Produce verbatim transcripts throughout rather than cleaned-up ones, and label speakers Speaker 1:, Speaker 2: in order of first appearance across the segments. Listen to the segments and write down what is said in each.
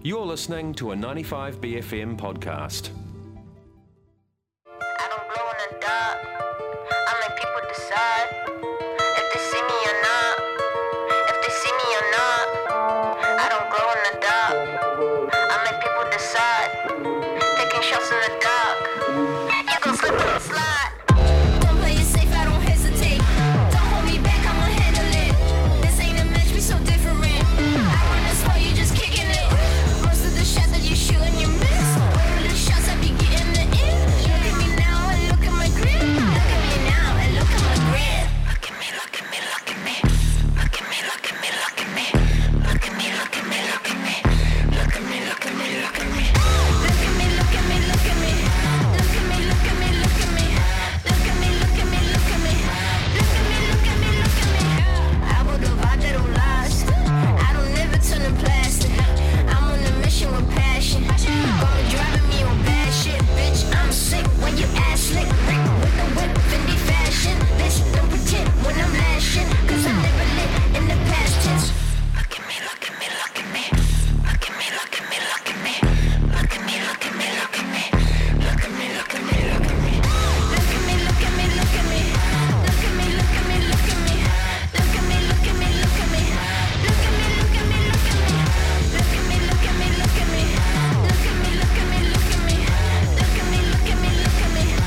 Speaker 1: You're listening to a ninety-five B F M podcast.
Speaker 2: I don't blow in the dark. I make people decide if they see me or not. If they see me or not. I don't glow in the dark. I make people decide. Taking shots in the dark. You gon' slip and slide.
Speaker 3: Don't play it safe, I don't hesitate. Don't hold me back, I'ma handle it. This ain't a match, we so different. I run the spot, you just kicking it. Most of the shots that you shooting, you miss. All of the shots I be getting the in. Look at me now and look at my grip. Look at me now and look at my grip. Look at me, look at me, look at me. Look at me, look at me, look at me. Look at me, look at me, look at me. Look at me, look at me, look at me. Look at me, look at me, look at me. Look at me, look at me, look at me. Look at me, look at me, look at me. Look at me, look at me, look at me. I will the vibe that don't last. I don't ever turn to plastic. I'm on a mission with passion. Gonna driving me on bad shit, bitch. I'm sick when you ass slick. Rick with the whip, Fendi fashion. Bitch, don't pretend when I'm lashing. Cause I never lit in the past tense. Look at me, look at me, look at me. Look at me, look at me, look at me. Look at me, look at me, look at me. Look at me, look at me, look at me. Look at me, look at me, look at me. Look at me, look at me, look at me. Look at me, look at me, look at me. Look at me, look at me, look at me. Look at me, look at me, look at me. Look at me, look at me, look at me. Look at me, look at me, look at me. Look at me, look at me, look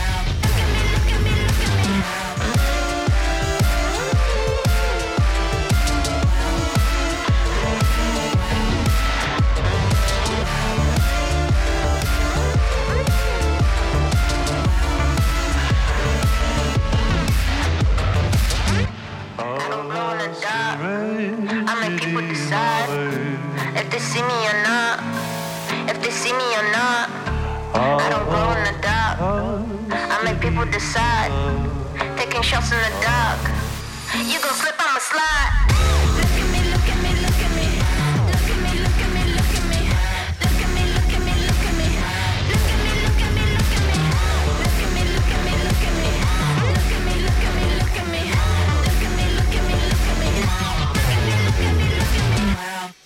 Speaker 2: I don't glow in the dark. I make people decide if they see me or not. If they see me or not. I don't glow in the dark. I make people decide. Taking shots in the dark. You gon' slip, I'ma slide.
Speaker 3: Look at me, look at me, look at me. Look at me, look at me, look at me. Look at me, look at me, look at me. Look at me, look at me, look at me. Look at me, look at me, look at me. Look at me, look at me, look at me. Look at me, look at me, look at me. Look at me, look at me, look at me.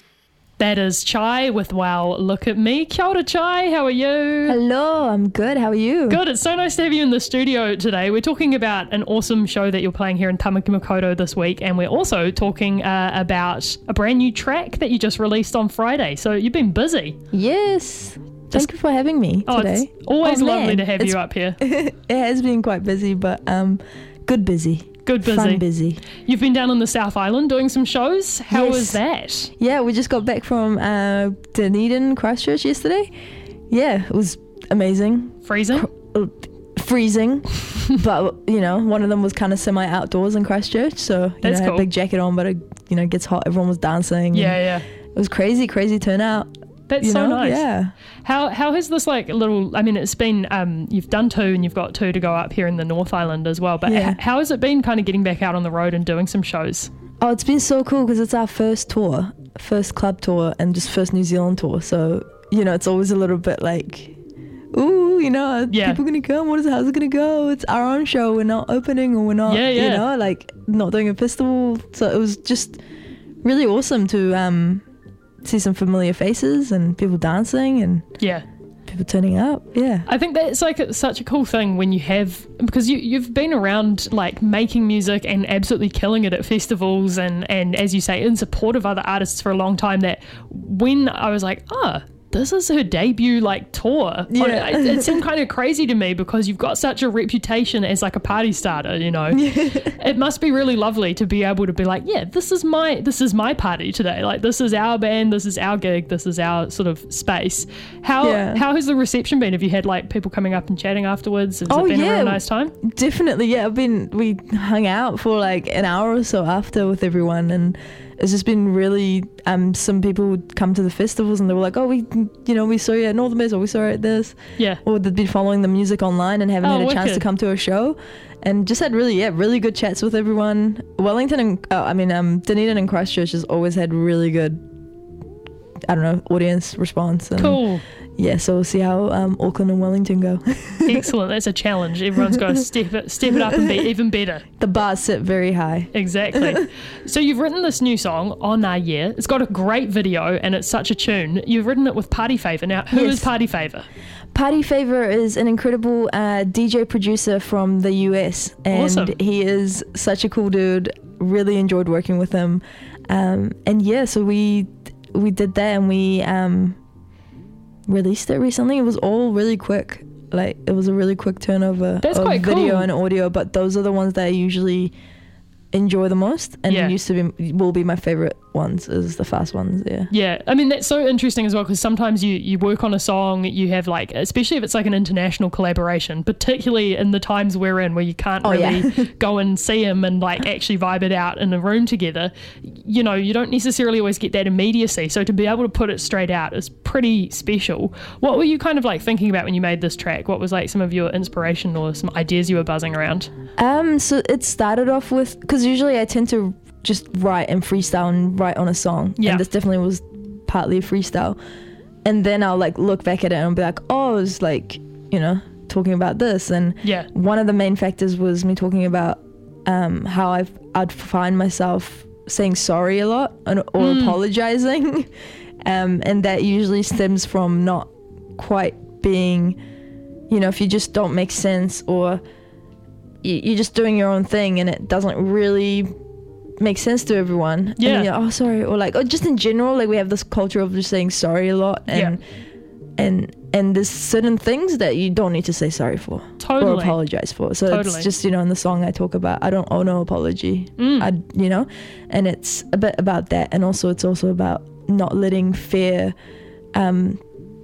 Speaker 4: That is Chai with Wow, Look at Me. Kia ora, Chai. How are you?
Speaker 5: Hello, I'm good. How are you?
Speaker 4: Good. It's so nice to have you in the studio today. We're talking about an awesome show that you're playing here in Tamaki Makaurau this week, and we're also talking uh, about a brand new track that you just released on Friday. So you've been busy.
Speaker 5: Yes.
Speaker 4: Just-
Speaker 5: Thank you for having me
Speaker 4: Oh,
Speaker 5: today.
Speaker 4: it's always
Speaker 5: Oh,
Speaker 4: lovely
Speaker 5: man.
Speaker 4: to have
Speaker 5: It's-
Speaker 4: you up here.
Speaker 5: It has been quite busy, but um, good busy.
Speaker 4: Good busy.
Speaker 5: Fun busy.
Speaker 4: You've been down on the South Island doing some shows. How
Speaker 5: Yes.
Speaker 4: was that?
Speaker 5: Yeah, we just got back from uh, Dunedin, Christchurch yesterday. Yeah, it was amazing.
Speaker 4: Freezing?
Speaker 5: Uh, Freezing, but you know, one of them was kind of semi outdoors in Christchurch, so you
Speaker 4: That's
Speaker 5: know, I had
Speaker 4: cool.
Speaker 5: a big jacket on, but it you know gets hot. Everyone was dancing.
Speaker 4: Yeah,
Speaker 5: and
Speaker 4: yeah.
Speaker 5: It was crazy, crazy turnout.
Speaker 4: That's
Speaker 5: you
Speaker 4: so
Speaker 5: know?
Speaker 4: nice.
Speaker 5: Yeah.
Speaker 4: How how has this like little? I mean, it's been um you've done two and you've got two to go up here in the North Island as well. But
Speaker 5: Yeah.
Speaker 4: h- how has it been kind of getting back out on the road and doing some shows?
Speaker 5: Oh, it's been so cool because it's our first tour, first club tour, and just first New Zealand tour. So you know, it's always a little bit like, ooh, you know, are
Speaker 4: Yeah.
Speaker 5: people gonna come? What is? How's it gonna go? It's our own show. We're not opening, or we're not,
Speaker 4: Yeah, yeah.
Speaker 5: you know, like not doing a festival. So it was just really awesome to um see some familiar faces and people dancing and
Speaker 4: Yeah.
Speaker 5: people turning up. Yeah.
Speaker 4: I think that's like a, such a cool thing when you have, because you, you've been around like making music and absolutely killing it at festivals and, and as you say, in support of other artists for a long time, that when I was like, oh, this is her debut like tour.
Speaker 5: Yeah.
Speaker 4: It, it seemed kind of crazy to me because you've got such a reputation as like a party starter, you know. It must be really lovely to be able to be like, yeah, this is my this is my party today. Like this is our band, this is our gig, this is our sort of space. How
Speaker 5: Yeah.
Speaker 4: how has the reception been? Have you had like people coming up and chatting afterwards? Has
Speaker 5: Oh,
Speaker 4: it been a
Speaker 5: yeah.
Speaker 4: real nice time?
Speaker 5: Definitely, yeah. I've been we hung out for like an hour or so after with everyone, and it's just been really. Um, some people would come to the festivals and they were like, "Oh, we, you know, we saw you at Northern Base, or we saw you at this,"
Speaker 4: Yeah.
Speaker 5: or they'd been following the music online and haven't
Speaker 4: Oh,
Speaker 5: had a chance to
Speaker 4: wicked.
Speaker 5: come to a show, and just had really, yeah, really good chats with everyone. Wellington and oh, I mean, um, Dunedin and Christchurch has always had really good, I don't know, audience response. And
Speaker 4: Cool.
Speaker 5: yeah, so we'll see how um, Auckland and Wellington go.
Speaker 4: Excellent. That's a challenge. Everyone's got to step it, step it up and be even better.
Speaker 5: The bars sit very high.
Speaker 4: Exactly. So you've written this new song, On Our Year. It's got a great video and it's such a tune. You've written it with Party Favor. Now, who
Speaker 5: Yes.
Speaker 4: is Party Favor?
Speaker 5: Party Favor is an incredible uh, D J producer from the U S, and
Speaker 4: Awesome.
Speaker 5: he is such a cool dude. Really enjoyed working with him, um, and yeah, so we we did that and we um, released it recently. It was all really quick, like it was a really quick turnover
Speaker 4: That's
Speaker 5: of
Speaker 4: quite
Speaker 5: video
Speaker 4: cool.
Speaker 5: and audio. But those are the ones that I usually enjoy the most, and
Speaker 4: Yeah.
Speaker 5: used to be will be my favorite ones is the fast ones. Yeah.
Speaker 4: Yeah, I mean, that's so interesting as well, because sometimes you, you work on a song, you have like, especially if it's like an international collaboration, particularly in the times we're in where you can't
Speaker 5: Oh,
Speaker 4: really
Speaker 5: yeah.
Speaker 4: go and see them and like actually vibe it out in a room together, you know, you don't necessarily always get that immediacy. So to be able to put it straight out is pretty special. What were you kind of like thinking about when you made this track? What was like some of your inspiration or some ideas you were buzzing around?
Speaker 5: Um, so it started off with, because usually I tend to just write and freestyle and write on a song.
Speaker 4: Yeah.
Speaker 5: And this definitely was partly a freestyle. And then I'll like look back at it and be like, oh, it's like, you know, talking about this. And
Speaker 4: Yeah.
Speaker 5: one of the main factors was me talking about um, how I've, I'd find myself saying sorry a lot and, or
Speaker 4: Mm.
Speaker 5: apologizing. um, and that usually stems from not quite being, you know, if you just don't make sense, or you- you're just doing your own thing and it doesn't really make sense to everyone.
Speaker 4: Yeah.
Speaker 5: And you're, oh, sorry. Or like, or just in general, like we have this culture of just saying sorry a lot. And, and, and there's certain things that you don't need to say sorry for or
Speaker 4: Totally.
Speaker 5: apologize for. So
Speaker 4: Totally.
Speaker 5: it's just, you know, in the song I talk about, I don't owe no apology.
Speaker 4: Mm.
Speaker 5: I, you know, and it's a bit about that. And also it's also about not letting fear, um,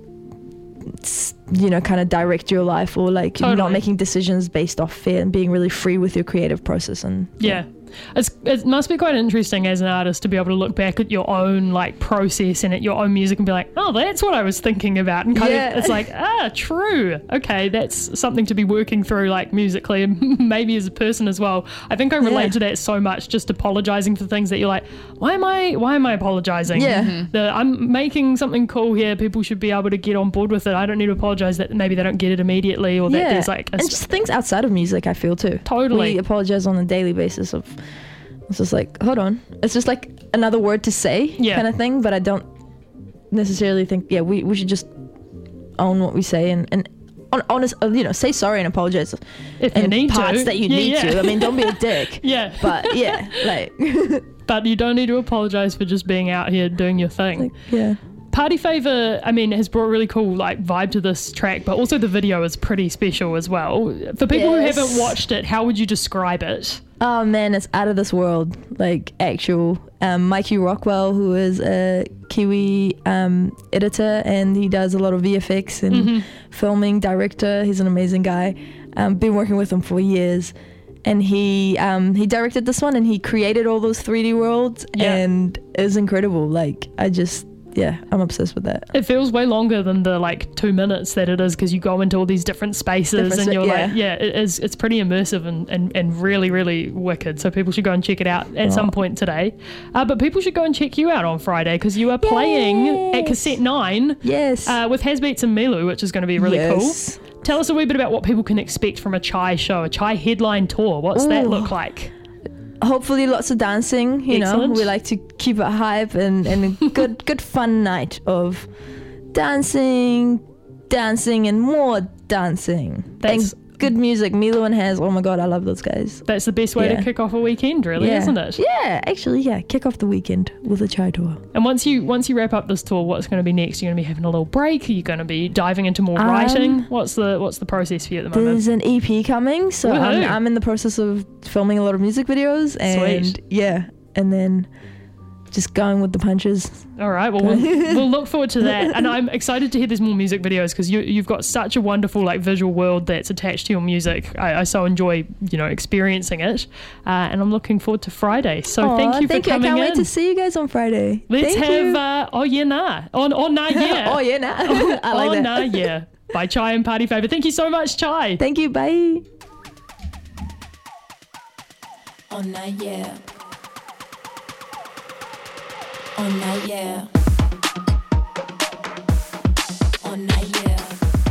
Speaker 5: s- you know, kind of direct your life, or like
Speaker 4: Totally.
Speaker 5: not making decisions based off fear, and being really free with your creative process. And
Speaker 4: Yeah. It's, it must be quite interesting as an artist to be able to look back at your own like process and at your own music and be like, oh, that's what I was thinking about. And kind
Speaker 5: Yeah.
Speaker 4: of, it's like, ah, true. Okay, that's something to be working through like musically and maybe as a person as well. I think I relate
Speaker 5: Yeah.
Speaker 4: to that so much, just apologizing for things that you're like, why am I, why am I apologizing?
Speaker 5: Yeah. Mhm.
Speaker 4: The, I'm making something cool here. People should be able to get on board with it. I don't need to apologize that maybe they don't get it immediately, or that
Speaker 5: yeah,
Speaker 4: there's like a,
Speaker 5: and just things outside of music, I feel too.
Speaker 4: Totally.
Speaker 5: we apologize on a daily basis. Of it's just like, hold on, it's just like another word to say,
Speaker 4: Yeah.
Speaker 5: kind of thing. But I don't necessarily think, yeah, we, we should just own what we say and and on, honest, uh, you know, say sorry and apologize
Speaker 4: if you
Speaker 5: in
Speaker 4: need
Speaker 5: parts
Speaker 4: to.
Speaker 5: that you
Speaker 4: Yeah,
Speaker 5: need
Speaker 4: yeah.
Speaker 5: to. I mean, don't be a dick.
Speaker 4: Yeah.
Speaker 5: But yeah, like,
Speaker 4: But you don't need to apologize for just being out here doing your thing.
Speaker 5: like yeah.
Speaker 4: Party Favor, I mean, has brought a really cool like vibe to this track, but also the video is pretty special as well. For people
Speaker 5: Yes.
Speaker 4: who haven't watched it, how would you describe it?
Speaker 5: Oh man, it's out of this world. Like actual um, Mikey Rockwell, who is a Kiwi um, editor, and he does a lot of V F X and
Speaker 4: Mm-hmm.
Speaker 5: filming, director. He's an amazing guy. Um, been working with him for years, and he um, he directed this one, and he created all those three D worlds,
Speaker 4: Yeah.
Speaker 5: and it was incredible. Like I just, yeah, I'm obsessed with that.
Speaker 4: It feels way longer than the like two minutes that it is, because you go into all these different spaces
Speaker 5: Different
Speaker 4: and
Speaker 5: si-
Speaker 4: you're
Speaker 5: yeah.
Speaker 4: like, yeah, it is. It's pretty immersive and, and, and really, really wicked. So people should go and check it out at some
Speaker 5: Oh.
Speaker 4: point today. Uh, but people should go and check you out on Friday, because you are playing at
Speaker 5: Yes.
Speaker 4: Cassette nine
Speaker 5: Yes.
Speaker 4: uh, with Hasbeats and Milu, which is going to be really
Speaker 5: Yes.
Speaker 4: cool. Tell us a wee bit about what people can expect from a Chai show, a Chai headline tour. What's that
Speaker 5: Ooh.
Speaker 4: look like?
Speaker 5: Hopefully lots of dancing, you
Speaker 4: Excellent.
Speaker 5: know. We like to keep it hype and, and a good good fun night of dancing, dancing and more dancing.
Speaker 4: That's-
Speaker 5: and good music. Milo and Has, oh my god, I love those guys.
Speaker 4: That's the best way to
Speaker 5: Yeah.
Speaker 4: kick off a weekend, really,
Speaker 5: yeah.
Speaker 4: isn't it?
Speaker 5: Yeah, actually, yeah. Kick off the weekend with a Chai tour.
Speaker 4: And once you once you wrap up this tour, what's going to be next? You're going to be having a little break. Are you going to be diving into more
Speaker 5: Um,
Speaker 4: writing? What's the what's the process for you at the moment?
Speaker 5: There's an E P coming, so I'm,
Speaker 4: Woohoo.
Speaker 5: I'm in the process of filming a lot of music videos, and
Speaker 4: Sweet.
Speaker 5: yeah, and then just going with the punches.
Speaker 4: All right, well, we'll we'll look forward to that, and I'm excited to hear there's more music videos, because you you've got such a wonderful like visual world that's attached to your music. I, I so enjoy you know experiencing it, uh, and I'm looking forward to Friday. So
Speaker 5: Aw,
Speaker 4: thank you for
Speaker 5: thank you. I
Speaker 4: coming
Speaker 5: can't
Speaker 4: in.
Speaker 5: wait to see you guys on Friday.
Speaker 4: Let's
Speaker 5: Thank
Speaker 4: have
Speaker 5: you.
Speaker 4: uh, oh yeah nah on on nah yeah
Speaker 5: oh yeah, nah. I like
Speaker 4: oh
Speaker 5: that.
Speaker 4: nah yeah by Chai and Party Favor. Thank you so much, Chai.
Speaker 5: Thank you. Bye.
Speaker 6: Oh, not yeah. Oh, not yeah. Oh, night, yeah.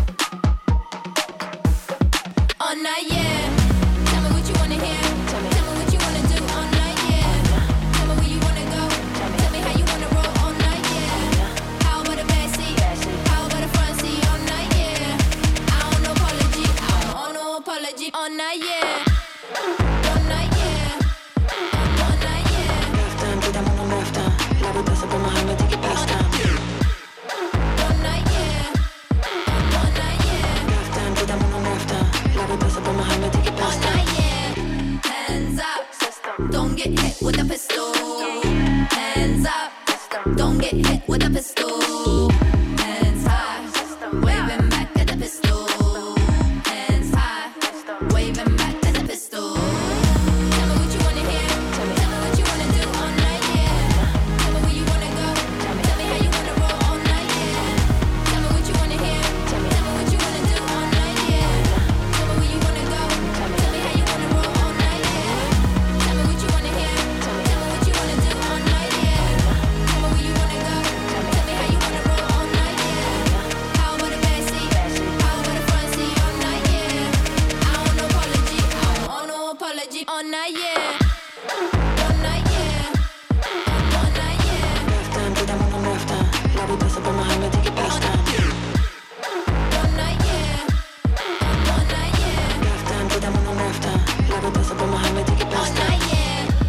Speaker 3: All night, yeah. Tell me what you wanna hear. Tell me what you wanna do. All night, yeah. Tell me where you wanna go. Tell me how you wanna roll. All night, yeah. How about a backseat? How about a front seat? All night, yeah. I don't no apology. I don't owe no apology. All night, yeah. All night, yeah. All night, yeah.
Speaker 7: Röften, titta mot någon röften. Lär vi passa på Mohammed, tycker bästa.
Speaker 3: All night, yeah. All night, yeah.
Speaker 7: Röften, titta mot någon röften. Lär vi passa på Mohammed, tycker
Speaker 3: All
Speaker 7: bästa.
Speaker 3: night, yeah. Hands up. Don't get hit with a pistol. Hands up. Don't get hit with a pistol. Hands high. Waving back at the pistol. Hands high. Waving back at the pistol. Tell me what you wanna hear. Tell me what you wanna do all night, yeah. Tell me where you wanna go. Tell me how you wanna roll all night, yeah. Tell me what you wanna hear. Tell me what you wanna do all night, yeah. Tell me where you wanna go. Tell me how you wanna roll all night, yeah. Tell me what you wanna hear. Tell me what you wanna do all night, yeah. Tell me where you wanna go. Tell me how you wanna roll all night, yeah. How about a backseat? How about a front seat? All night, yeah. I don't no apology. I don't owe no apology. All night, yeah. All night, yeah. All night, yeah.
Speaker 7: Röften, titta mot någon röften. Lär vi passa på Mohammed, tycker bästa.
Speaker 3: All night, yeah. All night, yeah.
Speaker 7: Röften, titta mot någon röften. Lär vi passa på Mohammed, tycker
Speaker 3: All
Speaker 7: bästa.
Speaker 3: night, yeah.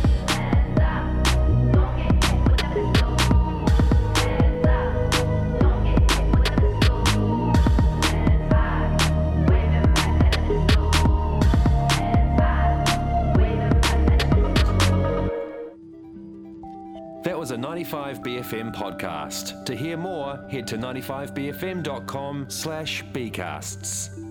Speaker 1: That was a ninety-five B F M podcast. To hear more, head to ninety-five b f m dot com slash bcasts.